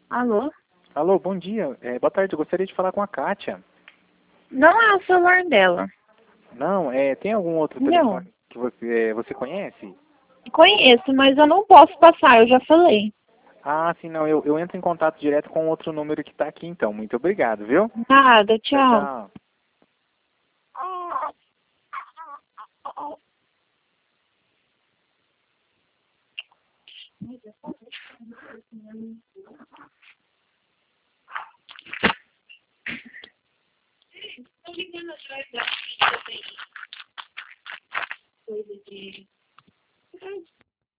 Alô? Alô, bom dia. Boa tarde, eu gostaria de falar com a Kátia. Não é o celular dela. Não, tem algum outro Não. telefone que você conhece? Conheço, mas eu não posso passar, eu já falei. Ah, sim, não, eu entro em contato direto com outro número que está aqui então. Muito obrigado, viu? Nada, Tchau, tchau. tchau. Tô ligando atrás da coisa de